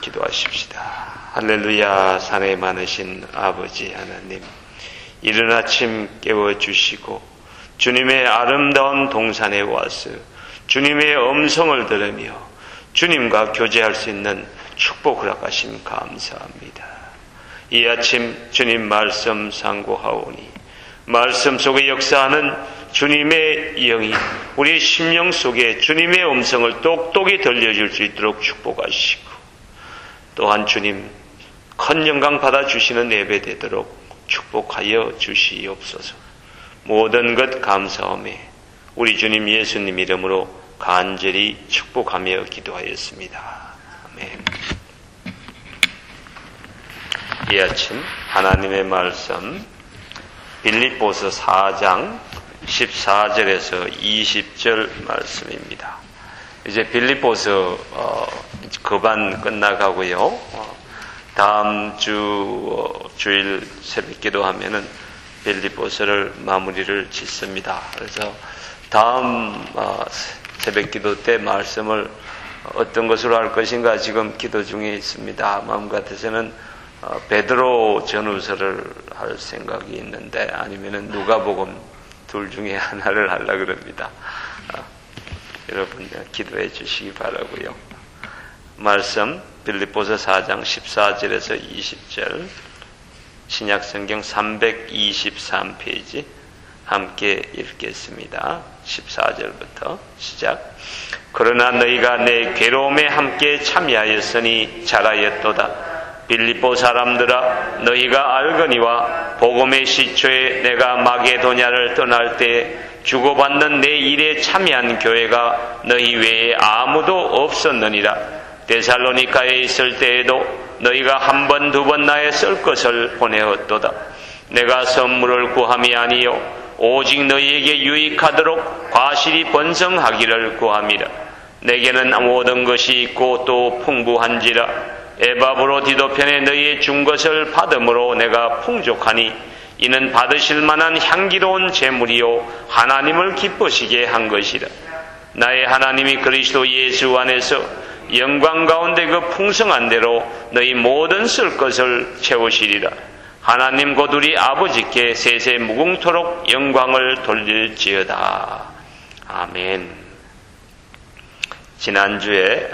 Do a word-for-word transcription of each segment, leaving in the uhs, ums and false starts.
기도하십시다. 할렐루야. 사랑이 많으신 아버지 하나님, 이른 아침 깨워주시고 주님의 아름다운 동산에 와서 주님의 음성을 들으며 주님과 교제할 수 있는 축복 허락하심 감사합니다. 이 아침 주님 말씀 상고하오니 말씀 속에 역사하는 주님의 영이 우리 심령 속에 주님의 음성을 똑똑히 들려줄 수 있도록 축복하시고, 또한 주님 큰 영광 받아주시는 예배 되도록 축복하여 주시옵소서. 모든 것 감사하며 우리 주님 예수님 이름으로 간절히 축복하며 기도하였습니다. 아멘. 이 아침 하나님의 말씀 빌립보서 사 장 십사 절에서 이십 절 말씀입니다. 이제 빌립보서 어, 거반 끝나가고요. 어, 다음 주 어, 주일 새벽기도 하면은 빌립보서를 마무리를 짓습니다. 그래서 다음 어, 새벽기도 때 말씀을 어떤 것으로 할 것인가 지금 기도 중에 있습니다. 마음 같아서는 어, 베드로 전후서를 할 생각이 있는데, 아니면은 누가복음 둘 중에 하나를 하려고 그럽니다. 어, 여러분 기도해 주시기 바라고요. 말씀 빌립보서 사 장 십사 절에서 이십 절, 신약성경 삼백이십삼 페이지 함께 읽겠습니다. 십사 절부터 시작. 그러나 너희가 내 괴로움에 함께 참여하였으니 잘하였도다. 빌립보 사람들아, 너희가 알거니와 복음의 시초에 내가 마게도냐를 떠날 때 주고받는 내 일에 참여한 교회가 너희 외에 아무도 없었느니라. 데살로니가에 있을 때에도 너희가 한 번 두 번 나의 쓸 것을 보내었도다. 내가 선물을 구함이 아니요 오직 너희에게 유익하도록 과실이 번성하기를 구함이라. 내게는 모든 것이 있고 또 풍부한지라. 에바브로 디도편에 너희의 준 것을 받음으로 내가 풍족하니 이는 받으실 만한 향기로운 제물이요 하나님을 기쁘시게 한 것이라. 나의 하나님이 그리스도 예수 안에서 영광 가운데 그 풍성한 대로 너희 모든 쓸 것을 채우시리라. 하나님 곧 우리 아버지께 세세 무궁토록 영광을 돌릴지어다. 아멘. 지난주에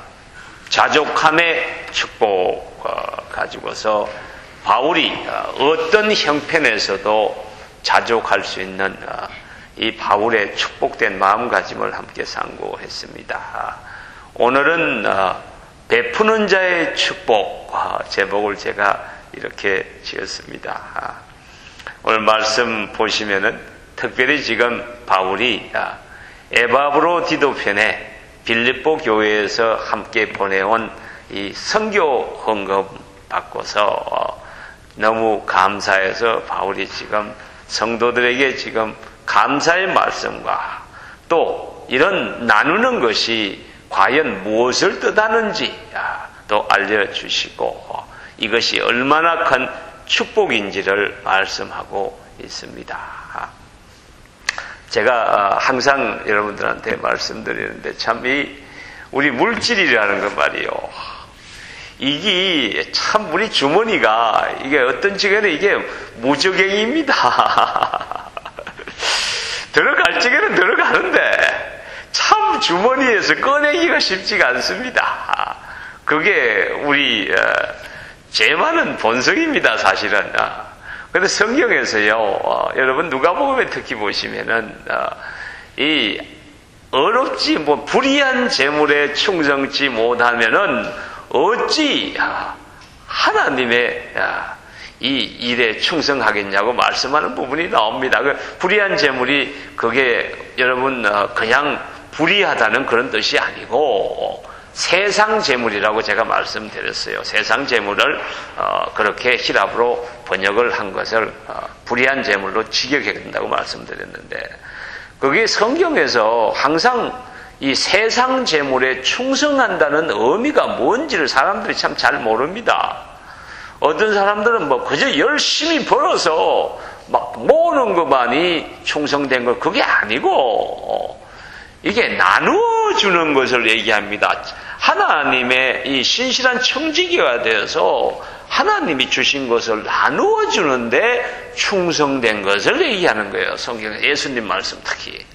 자족함의 축복 가지고서 바울이 어떤 형편에서도 자족할 수 있는 이 바울의 축복된 마음가짐을 함께 상고했습니다. 오늘은 베푸는 자의 축복 제목을 제가 이렇게 지었습니다. 오늘 말씀 보시면은 특별히 지금 바울이 에바브로 디도편에 빌립보 교회에서 함께 보내온 이 선교 헌금 받고서 너무 감사해서 바울이 지금 성도들에게 지금 감사의 말씀과 또 이런 나누는 것이 과연 무엇을 뜻하는지 또 알려주시고 이것이 얼마나 큰 축복인지를 말씀하고 있습니다. 제가 항상 여러분들한테 말씀드리는데 참 이 우리 물질이라는 것 말이요. 이게 참 우리 주머니가 이게 어떤 지경에 이게 무적행입니다. 들어갈 적에는 들어가는데 참 주머니에서 꺼내기가 쉽지가 않습니다. 그게 우리 제 많은 본성입니다, 사실은. 그런데 성경에서요, 어, 여러분 누가복음에 특히 보시면은 어, 이 어렵지 뭐 불의한 재물에 충성치 못하면은 어찌 하나님의 이 일에 충성하겠냐고 말씀하는 부분이 나옵니다. 그 불의한 재물이 그게 여러분 그냥 불의하다는 그런 뜻이 아니고 세상 재물이라고 제가 말씀드렸어요. 세상 재물을 어, 그렇게 히랍으로 번역을 한 것을 어, 불의한 재물로 직역해야 된다고 말씀드렸는데, 그게 성경에서 항상 이 세상 재물에 충성한다는 의미가 뭔지를 사람들이 참 잘 모릅니다. 어떤 사람들은 뭐 그저 열심히 벌어서 막 모으는 것만이 충성된 걸, 그게 아니고 이게 나누어 주는 것을 얘기합니다. 하나님의 이 신실한 청지기가 되어서 하나님이 주신 것을 나누어 주는데 충성된 것을 얘기하는 거예요. 성경에 예수님 말씀 특히.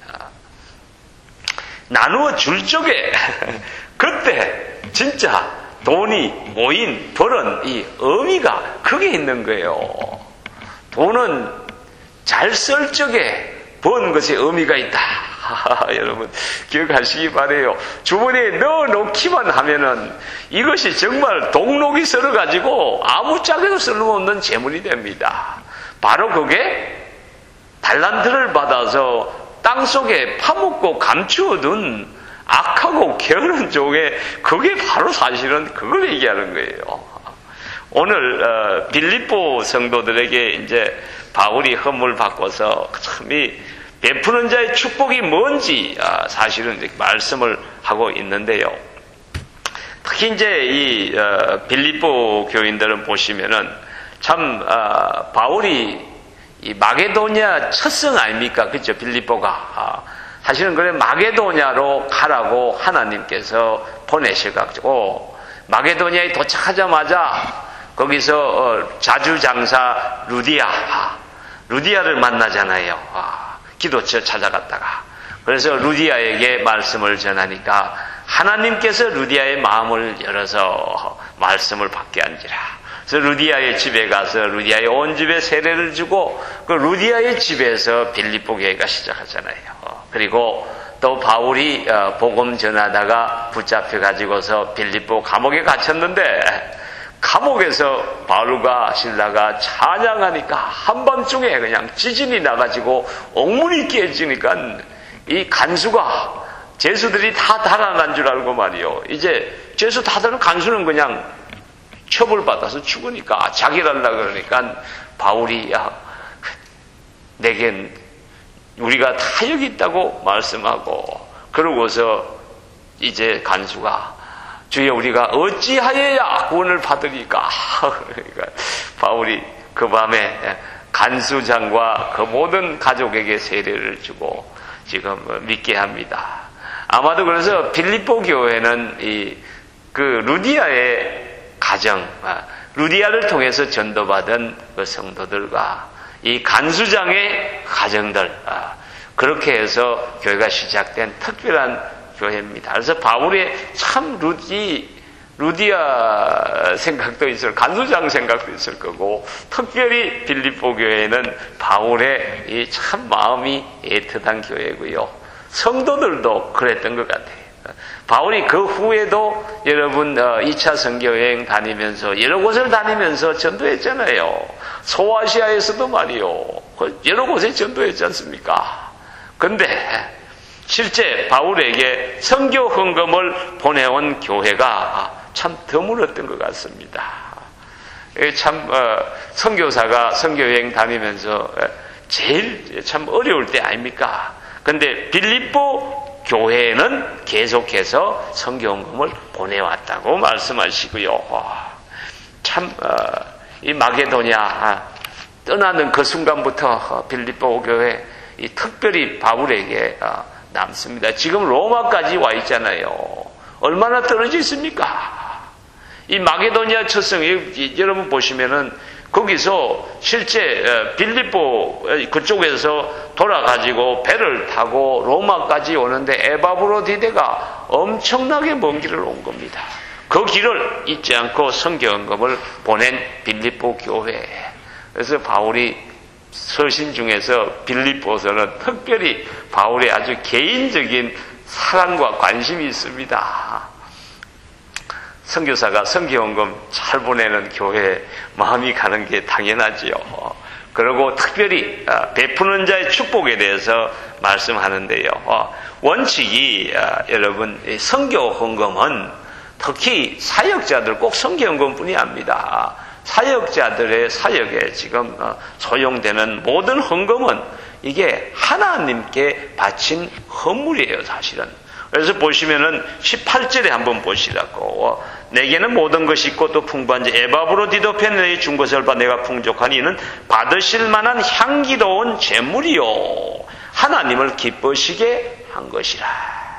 나누어 줄 적에 그때 진짜 돈이 모인 벌은 이 의미가 그게 있는 거예요. 돈은 잘 쓸 적에 번 것에 의미가 있다. 여러분 기억하시기 바래요. 주머니에 넣어놓기만 하면은 이것이 정말 동록이 썰어가지고 아무 짝에도 쓸모없는 재물이 됩니다. 바로 그게 달란트를 받아서 땅속에 파묻고 감추어둔 악하고 게으른 종에 그게 바로 사실은 그걸 얘기하는 거예요. 오늘 어, 빌립보 성도들에게 이제 바울이 헌물 바꿔서 참이 베푸는 자의 축복이 뭔지 아, 사실은 이제 말씀을 하고 있는데요. 특히 이제 이 어, 빌립보 교인들은 보시면은 참 어, 바울이 이 마게도냐 첫성 아닙니까? 그렇죠? 빌립보가. 아, 사실은 그래 마게도냐로 가라고 하나님께서 보내셔가지고 마게도냐에 도착하자마자 거기서 어, 자주장사 루디아, 아, 루디아를 만나잖아요. 아, 기도처 찾아갔다가. 그래서 루디아에게 말씀을 전하니까 하나님께서 루디아의 마음을 열어서 말씀을 받게 한지라. 그래서 루디아의 집에 가서 루디아의 온 집에 세례를 주고 그 루디아의 집에서 빌립보 교회가 시작하잖아요. 그리고 또 바울이 복음 전하다가 붙잡혀 가지고서 빌립보 감옥에 갇혔는데 감옥에서 바울과 실라가 찬양하니까 한밤중에 그냥 지진이 나가지고 옥문이 깨지니까 이 간수가 죄수들이 다 달아난 줄 알고 말이요. 이제 죄수 다들 간수는 그냥 처벌받아서 죽으니까 자결하려고 그러니까 바울이 야, 내겐 우리가 다 여기 있다고 말씀하고 그러고서 이제 간수가 주여 우리가 어찌하여야 구원을 받으리까 그러니까 바울이 그 밤에 간수장과 그 모든 가족에게 세례를 주고 지금 믿게 합니다. 아마도 그래서 빌립보 교회는 이 그 루디아의 가정, 루디아를 통해서 전도받은 그 성도들과 이 간수장의 가정들, 그렇게 해서 교회가 시작된 특별한 교회입니다. 그래서 바울의 참 루디, 루디아 생각도 있을, 간수장 생각도 있을 거고, 특별히 빌립보 교회는 바울의 이 참 마음이 애틋한 교회고요. 성도들도 그랬던 것 같아요. 바울이 그 후에도 여러분 이 차 선교여행 다니면서 여러 곳을 다니면서 전도했잖아요. 소아시아에서도 말이요. 여러 곳에 전도했지 않습니까? 근데 실제 바울에게 선교 헌금을 보내온 교회가 참 드물었던 것 같습니다. 참 선교사가 선교여행 다니면서 제일 참 어려울 때 아닙니까? 근데 빌립보 교회는 계속해서 선교헌금을 보내왔다고 말씀하시고요. 참 이 마게도냐 떠나는 그 순간부터 빌립보 교회 이 특별히 바울에게 남습니다. 지금 로마까지 와 있잖아요. 얼마나 떨어져 있습니까? 이 마게도냐 첫성 여러분 보시면은 거기서 실제 빌립보 그쪽에서 돌아가지고 배를 타고 로마까지 오는데 에바브로디데가 엄청나게 먼 길을 온 겁니다. 그 길을 잊지 않고 선교헌금을 보낸 빌립보 교회. 그래서 바울이 서신 중에서 빌립보서는 특별히 바울의 아주 개인적인 사랑과 관심이 있습니다. 선교사가 선교헌금 잘 보내는 교회에 마음이 가는 게 당연하지요. 그리고 특별히 베푸는 자의 축복에 대해서 말씀하는데요. 원칙이 여러분 선교헌금은 특히 사역자들 꼭 선교헌금뿐이 아닙니다. 사역자들의 사역에 지금 소용되는 모든 헌금은 이게 하나님께 바친 헌물이에요, 사실은. 그래서 보시면은 십팔 절에 한번 보시라고. 내게는 모든 것이 있고 또 풍부한지 에바브로디도페 너희 준 것을 봐 내가 풍족하니 이는 받으실 만한 향기로운 재물이요 하나님을 기쁘시게 한 것이라.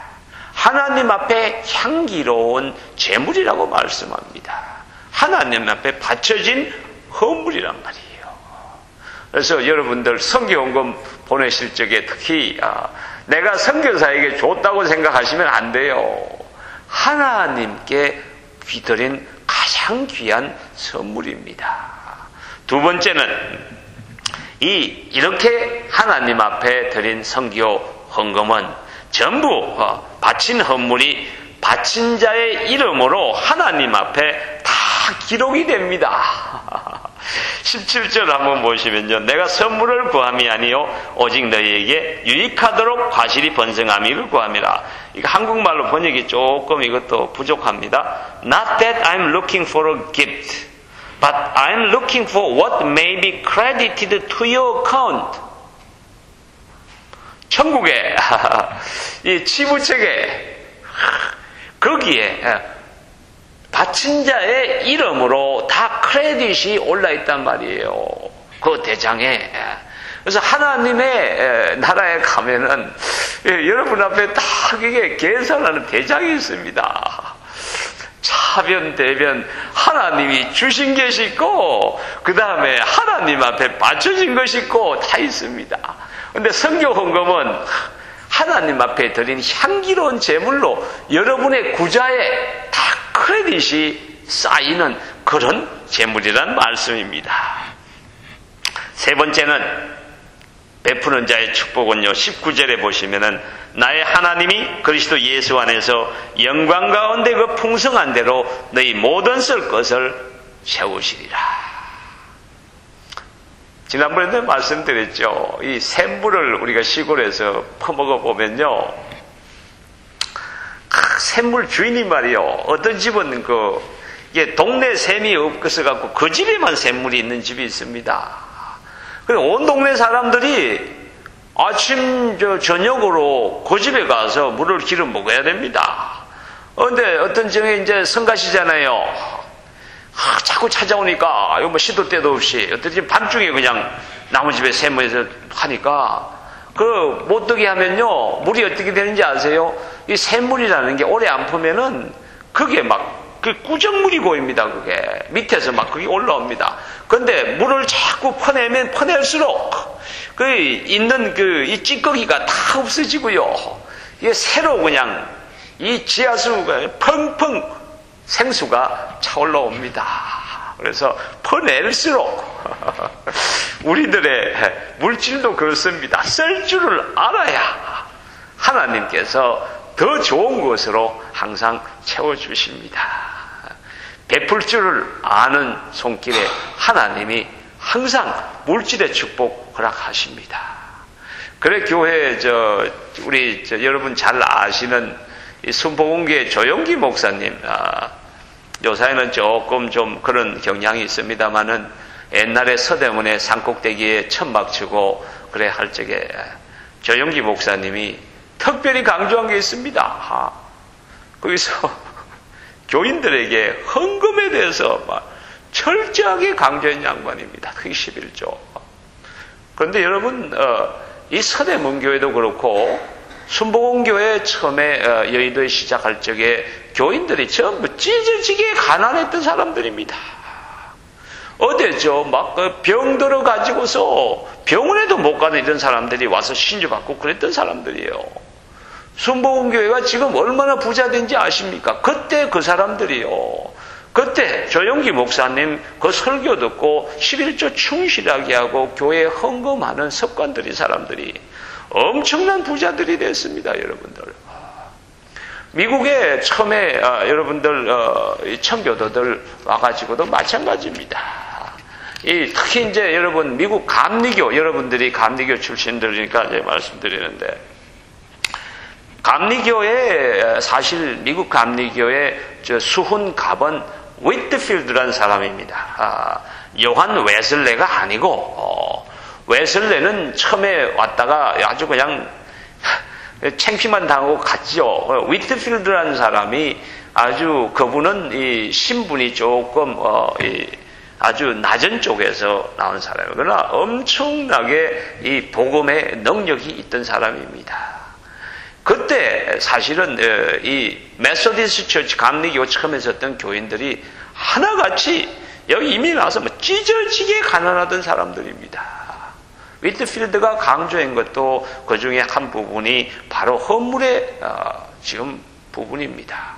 하나님 앞에 향기로운 제물이라고 말씀합니다. 하나님 앞에 바쳐진 헌물이란 말이에요. 그래서 여러분들 선교헌금 보내실 적에 특히 아, 내가 선교사에게 줬다고 생각하시면 안 돼요. 하나님께 드린 가장 귀한 선물입니다. 두 번째는 이 이렇게 하나님 앞에 드린 선교 헌금은 전부 어, 바친 헌물이 바친 자의 이름으로 하나님 앞에 다 기록이 됩니다. 십칠 절 한번 보시면요. 내가 선물을 구함이 아니요 오직 너희에게 유익하도록 과실이 번성함이를 구함이라. 이거 한국말로 번역이 조금 이것도 부족합니다. Not that I'm looking for a gift, but I'm looking for what may be credited to your account. 천국에 이 치부책에 거기에 바친 자의 이름으로 다 크레딧이 올라있단 말이에요. 그 대장에. 그래서 하나님의 나라에 가면은 여러분 앞에 딱 이게 계산하는 대장이 있습니다. 차변, 대변, 하나님이 주신 것이 있고, 그 다음에 하나님 앞에 바쳐진 것이 있고, 다 있습니다. 근데 선교 헌금은 하나님 앞에 드린 향기로운 제물로 여러분의 구좌에 다 크레딧이 쌓이는 그런 제물이란 말씀입니다. 세 번째는 베푸는 자의 축복은요, 십구 절에 보시면은 나의 하나님이 그리스도 예수 안에서 영광 가운데 그 풍성한 대로 너희 모든 쓸 것을 채우시리라. 지난번에도 말씀드렸죠. 이 샘물을 우리가 시골에서 퍼먹어 보면요, 샘물 주인이 말이요, 어떤 집은 그 이게 동네 샘이 없어서 갖고 그 집에만 샘물이 있는 집이 있습니다. 그래서 온 동네 사람들이 아침 저 저녁으로 그 집에 가서 물을 길어 먹어야 됩니다. 그런데 어떤 중에 이제 성가시잖아요. 아, 자꾸 찾아오니까 이거 뭐 시도 때도 없이 어떤 집 밤중에 그냥 나무 집에 샘물에서 하니까 그 못되게 하면요, 물이 어떻게 되는지 아세요? 이 샘물이라는 게 오래 안 풀면은 그게 막 그 꾸정물이 고입니다. 그게 밑에서 막 그게 올라옵니다. 그런데 물을 자꾸 퍼내면 퍼낼수록 그 있는 그 이 찌꺼기가 다 없어지고요. 이게 새로 그냥 이 지하수가 펑펑 생수가 차올라옵니다. 그래서 퍼낼수록 우리들의 물질도 그렇습니다. 쓸 줄을 알아야 하나님께서 더 좋은 것으로 항상 채워주십니다. 베풀 줄을 아는 손길에 하나님이 항상 물질의 축복 허락하십니다. 그래 교회 저 우리 저 여러분 잘 아시는 이 순복음교회 조용기 목사님, 아, 요사이는 조금 좀 그런 경향이 있습니다만은 옛날에 서대문에 산꼭대기에 천막 치고 그래 할 적에 조용기 목사님이 특별히 강조한 게 있습니다. 아, 거기서 교인들에게 헌금에 대해서 막 철저하게 강조한 양반입니다. 특히 십일 조. 그런데 여러분, 어, 이 서대문교회도 그렇고 순복음교회 처음에 어, 여의도에 시작할 적에 교인들이 전부 찢어지게 가난했던 사람들입니다. 어디죠? 막 병 들어 가지고서 병원에도 못 가는 이런 사람들이 와서 신주받고 그랬던 사람들이에요. 순복음교회가 지금 얼마나 부자된지 아십니까? 그때 그 사람들이요. 그때 조용기 목사님 그 설교 듣고 십일 조 충실하게 하고 교회에 헌금하는 습관들이 사람들이 엄청난 부자들이 됐습니다. 여러분들. 미국에 처음에 아, 여러분들 어, 청교도들 와가지고도 마찬가지입니다. 이 특히 이제 여러분 미국 감리교 여러분들이 감리교 출신들이니까 이제 말씀드리는데 감리교의 사실 미국 감리교의 저 수훈 갑은 위트필드라는 사람입니다. 아, 요한 웨슬레가 아니고 어, 웨슬레는 처음에 왔다가 아주 그냥 창피만 당하고 갔죠. 위트필드라는 사람이 아주 그분은 이 신분이 조금 어, 이 아주 낮은 쪽에서 나온 사람이에요. 그러나 엄청나게 이 복음의 능력이 있던 사람입니다. 그때 사실은 이 메소디스트 처치 감리교 처음에 있었던 교인들이 하나같이 여기 이미 와서 뭐 찢어지게 가난하던 사람들입니다. 위트필드가 강조한 것도 그 중에 한 부분이 바로 헌물의 어, 지금 부분입니다.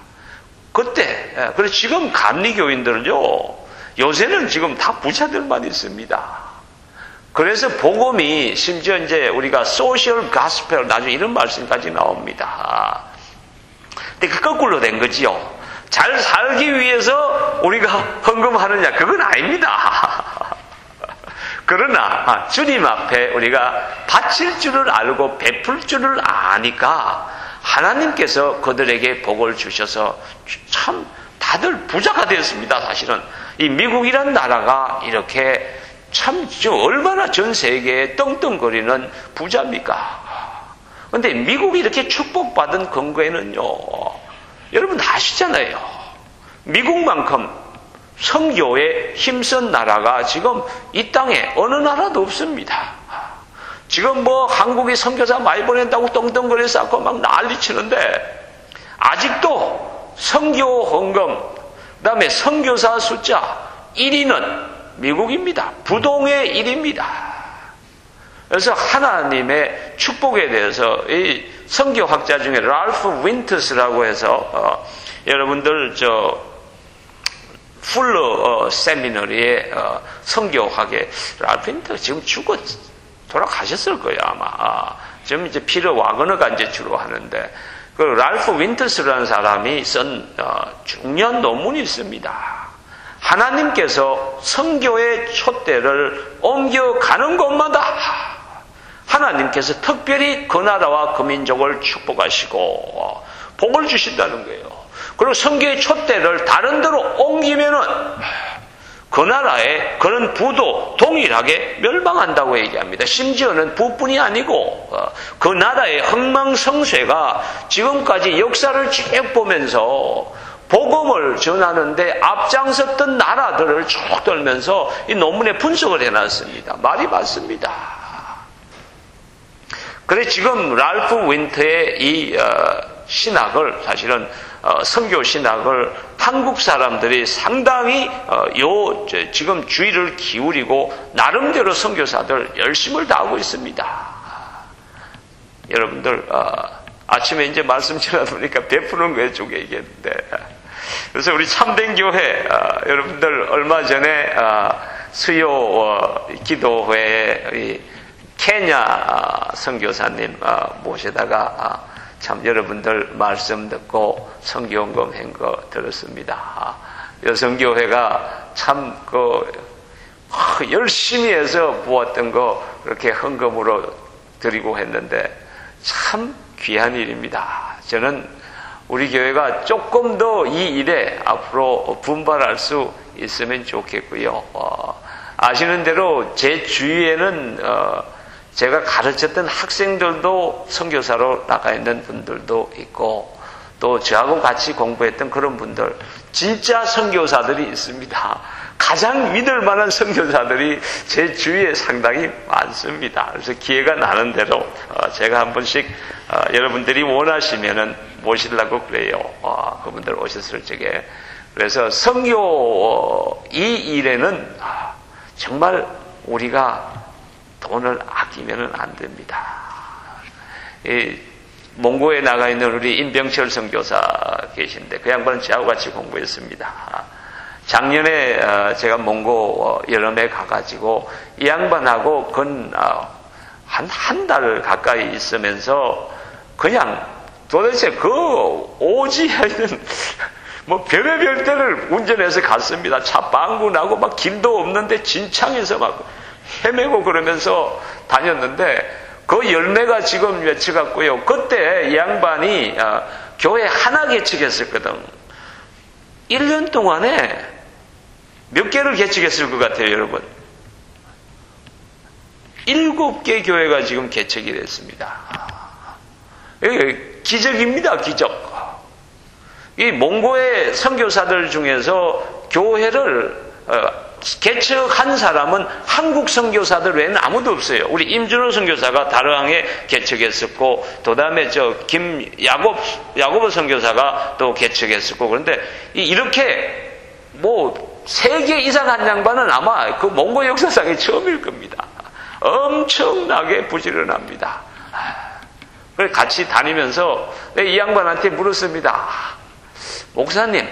그때 그래서 지금 감리교인들은요, 요새는 지금 다 부자들만 있습니다. 그래서 복음이 심지어 이제 우리가 소셜 가스펠 나중에 이런 말씀까지 나옵니다. 근데 그 거꾸로 된 거지요. 잘 살기 위해서 우리가 헌금하느냐, 그건 아닙니다. 그러나 주님 앞에 우리가 바칠 줄을 알고 베풀 줄을 아니까 하나님께서 그들에게 복을 주셔서 참 다들 부자가 되었습니다. 사실은 이 미국이란 나라가 이렇게 참 얼마나 전 세계에 떵떵거리는 부자입니까? 그런데 미국이 이렇게 축복받은 근거에는요, 여러분 아시잖아요. 미국만큼 선교에 힘쓴 나라가 지금 이 땅에 어느 나라도 없습니다. 지금 뭐 한국이 선교사 많이 보낸다고 떵떵거려 쌓고 막 난리치는데 아직도 선교 헌금, 그 다음에 선교사 숫자 일 위는 미국입니다. 부동의 일 위입니다. 그래서 하나님의 축복에 대해서 이 선교학자 중에 랄프 윈터스라고 해서 어, 여러분들 저 풀러 어, 세미너리의 어, 선교학의 랄프 윈터스 지금 죽어 돌아가셨을 거예요 아마. 아, 지금 이제 피터 와그너가 이제 주로 하는데 그 랄프 윈터스라는 사람이 쓴 어, 중요한 논문이 있습니다. 하나님께서 선교의 촛대를 옮겨가는 곳마다 하나님께서 특별히 그 나라와 그 민족을 축복하시고 복을 주신다는 거예요. 그리고 선교의 촛대를 다른 데로 옮기면은 그 나라의 그런 부도 동일하게 멸망한다고 얘기합니다. 심지어는 부뿐이 아니고 그 나라의 흥망성쇠가 지금까지 역사를 쭉 보면서 복음을 전하는데 앞장섰던 나라들을 쭉 돌면서 이 논문에 분석을 해놨습니다. 말이 맞습니다. 그래 지금 랄프 윈터의 이 어, 신학을 사실은 어, 선교 신학을 한국 사람들이 상당히 어, 요 저, 지금 주의를 기울이고 나름대로 선교사들 열심을 다하고 있습니다. 여러분들 어, 아침에 이제 말씀 전하니까 베푸는 거에 쭉 얘기했는데 그래서 우리 참된 교회 어, 여러분들 얼마 전에 어, 수요 어, 기도회에 이 케냐 어, 선교사님 어, 모시다가 어, 참 여러분들 말씀 듣고 선교헌금 한 거 들었습니다. 아, 여성교회가 참 그 열심히 해서 부었던 거 그렇게 헌금으로 드리고 했는데 참 귀한 일입니다. 저는 우리 교회가 조금 더 이 일에 앞으로 분발할 수 있으면 좋겠고요. 어, 아시는 대로 제 주위에는 어, 제가 가르쳤던 학생들도 선교사로 나가 있는 분들도 있고 또 저하고 같이 공부했던 그런 분들 진짜 선교사들이 있습니다. 가장 믿을 만한 선교사들이 제 주위에 상당히 많습니다. 그래서 기회가 나는 대로 어, 제가 한 번씩 어, 여러분들이 원하시면은 모시려고 그래요. 어, 그분들 오셨을 적에. 그래서 선교 어, 이 일에는 아, 정말 우리가 돈을 아끼면 안 됩니다. 이 몽고에 나가 있는 우리 임병철 선교사 계신데 그 양반은 저하고 같이 공부했습니다. 작년에 제가 몽고 여름에 가가지고 이 양반하고 근 한 한 달 가까이 있으면서 그냥 도대체 그 오지에는 뭐 별의별 때를 운전해서 갔습니다. 차 빵꾸 나고 막 길도 없는데 진창에서 막 헤매고 그러면서 다녔는데 그 열매가 지금 맺혀갔고요. 그때 이 양반이 어, 교회 하나 개척했었거든. 일 년 동안에 몇 개를 개척했을 것 같아요, 여러분? 일곱 개 교회가 지금 개척이 됐습니다. 이게 기적입니다, 기적. 이 몽고의 선교사들 중에서 교회를 어, 개척한 사람은 한국 선교사들 외에는 아무도 없어요. 우리 임준호 선교사가 다르항에 개척했었고, 또 다음에 저 김 야곱 야고보 선교사가 또 개척했었고, 그런데 이렇게 뭐 세 개 이상 한 양반은 아마 그 몽고 역사상이 처음일 겁니다. 엄청나게 부지런합니다. 그래서 같이 다니면서 이 양반한테 물었습니다. 목사님,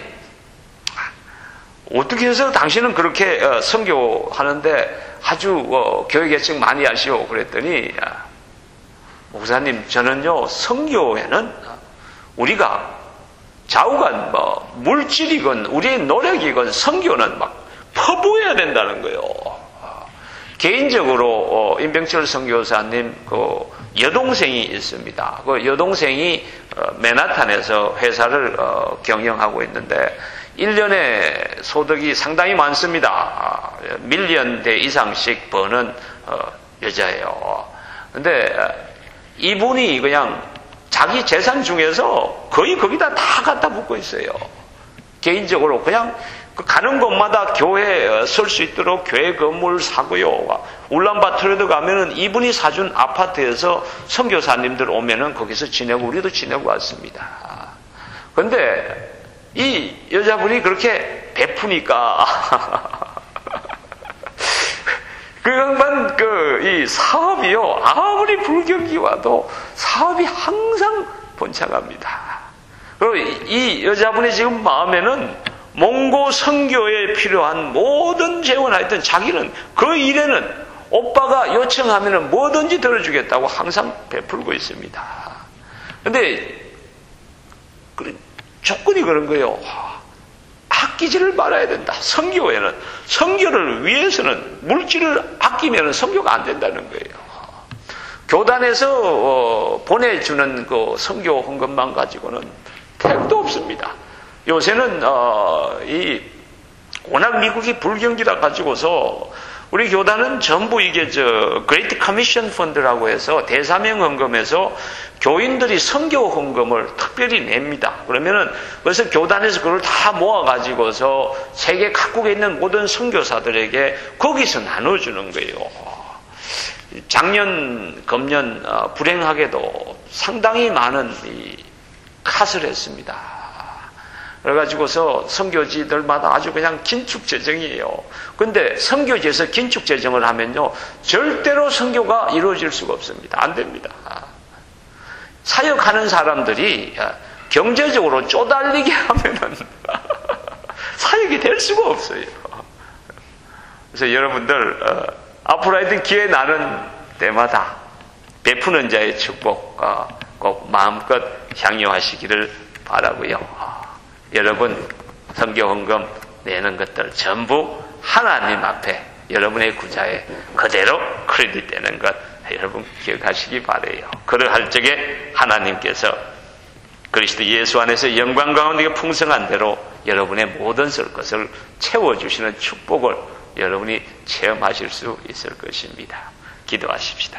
어떻게 해서 당신은 그렇게 선교하는데 아주 교회 개척 많이 하시오? 그랬더니, 목사님, 저는요, 선교에는 우리가 좌우간 뭐 물질이건 우리의 노력이건 선교는 막 퍼부어야 된다는 거예요. 개인적으로 임병철 선교사님 그 여동생이 있습니다. 그 여동생이 맨하탄에서 회사를 경영하고 있는데 일 년에 소득이 상당히 많습니다. 밀리언대 이상씩 버는 여자예요. 근데 이분이 그냥 자기 재산 중에서 거의 거기다 다 갖다 붓고 있어요. 개인적으로 그냥 가는 곳마다 교회에 설 수 있도록 교회 건물 사고요. 울란바토르도 가면은 이분이 사준 아파트에서 선교사님들 오면은 거기서 지내고 우리도 지내고 왔습니다. 그런데 이 여자분이 그렇게 베푸니까 그 양반 그 이 사업이요, 아무리 불경기 와도 사업이 항상 번창합니다. 그리고 이 여자분의 지금 마음에는 몽고 선교에 필요한 모든 재원하여튼 자기는 그 일에는 오빠가 요청하면은 뭐든지 들어주겠다고 항상 베풀고 있습니다. 그런데 조건이 그런 거예요. 아끼지를 말아야 된다. 선교에는, 선교를 위해서는 물질을 아끼면 선교가 안 된다는 거예요. 교단에서 어, 보내주는 그 선교 헌금만 가지고는 택도 없습니다. 요새는 어, 이 워낙 미국이 불경기라 가지고서 우리 교단은 전부 이게 저 그레이트 커미션 펀드라고 해서 대사명 헌금에서 교인들이 선교 헌금을 특별히 냅니다. 그러면은 그래서 교단에서 그걸 다 모아 가지고서 세계 각국에 있는 모든 선교사들에게 거기서 나눠주는 거예요. 작년, 금년 불행하게도 상당히 많은 이 컷을 했습니다. 그래가지고서 선교지들마다 아주 그냥 긴축 재정이에요. 근데 선교지에서 긴축 재정을 하면요, 절대로 선교가 이루어질 수가 없습니다. 안 됩니다. 사역하는 사람들이 경제적으로 쪼달리게 하면은 사역이 될 수가 없어요. 그래서 여러분들 어, 앞으로 하여튼 기회 나는 때마다 베푸는 자의 축복 어, 꼭 마음껏 향유하시기를 바라고요. 여러분 선교 헌금 내는 것들 전부 하나님 앞에 여러분의 구자에 그대로 크레딧되는 것 여러분 기억하시기 바라요. 그러할 적에 하나님께서 그리스도 예수 안에서 영광 가운데 풍성한 대로 여러분의 모든 쓸 것을 채워주시는 축복을 여러분이 체험하실 수 있을 것입니다. 기도하십시다.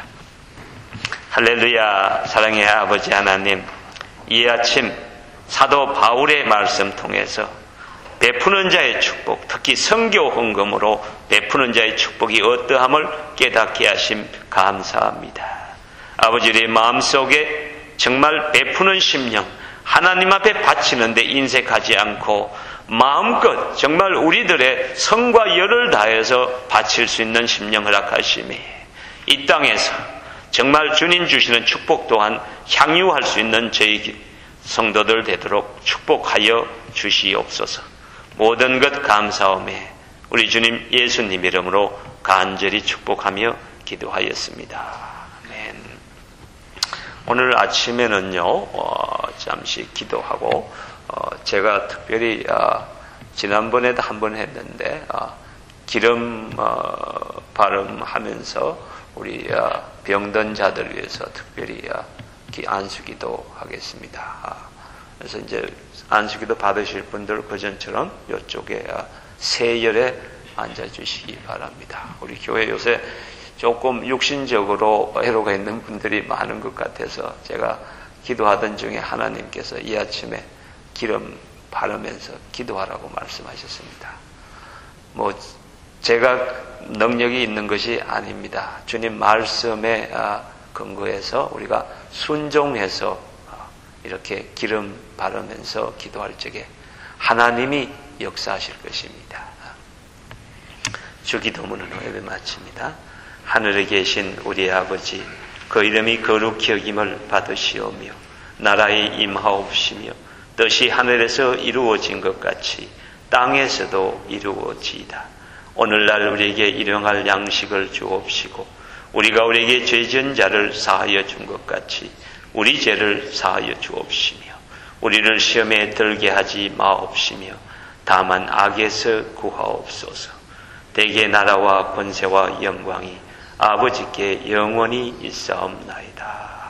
할렐루야. 사랑의 아버지 하나님, 이 아침 사도 바울의 말씀 통해서 베푸는 자의 축복, 특히 선교 헌금으로 베푸는 자의 축복이 어떠함을 깨닫게 하심 감사합니다. 아버지, 우리의 마음속에 정말 베푸는 심령, 하나님 앞에 바치는데 인색하지 않고 마음껏 정말 우리들의 성과 열을 다해서 바칠 수 있는 심령 허락하심이 이 땅에서 정말 주님 주시는 축복 또한 향유할 수 있는 저희 성도들 되도록 축복하여 주시옵소서. 모든 것 감사오매 우리 주님 예수님 이름으로 간절히 축복하며 기도하였습니다. 아멘. 오늘 아침에는요 어, 잠시 기도하고 어, 제가 특별히 어, 지난번에도 한번 했는데 어, 기름 어, 발음하면서 우리 어, 병든 자들 위해서 특별히 어, 안수기도 하겠습니다. 그래서 이제 안수기도 받으실 분들 그전처럼 이쪽에 세열에 앉아주시기 바랍니다. 우리 교회 요새 조금 육신적으로 애로가 있는 분들이 많은 것 같아서 제가 기도하던 중에 하나님께서 이 아침에 기름 바르면서 기도하라고 말씀하셨습니다. 뭐 제가 능력이 있는 것이 아닙니다. 주님 말씀에 근거해서 우리가 순종해서 이렇게 기름 바르면서 기도할 적에 하나님이 역사하실 것입니다. 주기도문은 예배 마칩니다. 하늘에 계신 우리 아버지, 그 이름이 거룩히 여김을 받으시오며 나라에 임하옵시며 뜻이 하늘에서 이루어진 것 같이 땅에서도 이루어지이다. 오늘날 우리에게 일용할 양식을 주옵시고 우리가 우리에게 죄진 자를 사하여 준 것 같이 우리 죄를 사하여 주옵시며 우리를 시험에 들게 하지 마옵시며 다만 악에서 구하옵소서. 대개 나라와 권세와 영광이 아버지께 영원히 있사옵나이다.